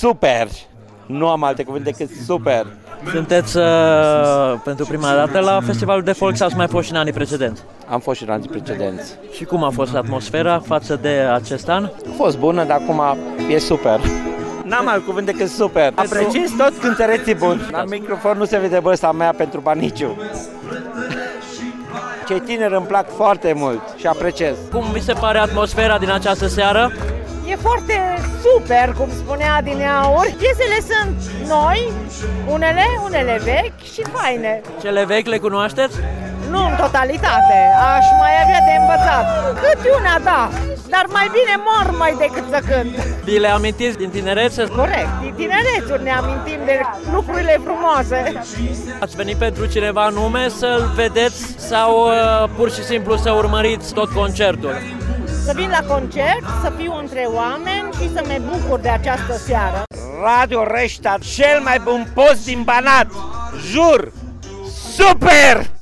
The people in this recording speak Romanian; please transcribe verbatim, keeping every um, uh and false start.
super! Nu am alte cuvinte decât super! Sunteți uh, pentru prima dată la Festivalul de Folk sau ați mai fost și în anii precedenți? Am fost și în anii precedenți. Și cum a fost atmosfera față de acest an? A fost bună, dar acum e super. N-am alt cuvânt decât super. Apreciez tot cântăreții buni. La microfon nu se vede băsta mea pentru baniciu. Cei tineri îmi plac foarte mult și apreciez. Cum vi se pare atmosfera din această seară? E foarte super, cum spunea adineauri. Piesele sunt noi, unele, unele vechi și faine. Cele vechi le cunoașteți? Nu în totalitate, aș mai avea de învățat. Câte una, da, dar mai bine mor mai decât să cânt. Vi le amintiți din tinerețe? Corect, din tinerețuri ne amintim de lucrurile frumoase. Ați venit pentru cineva anume să-l vedeți sau uh, pur și simplu să urmăriți tot concertul? Să vin la concert, să fiu între oameni și să mă bucur de această seară. Radio Reșta, cel mai bun post din Banat, jur, super!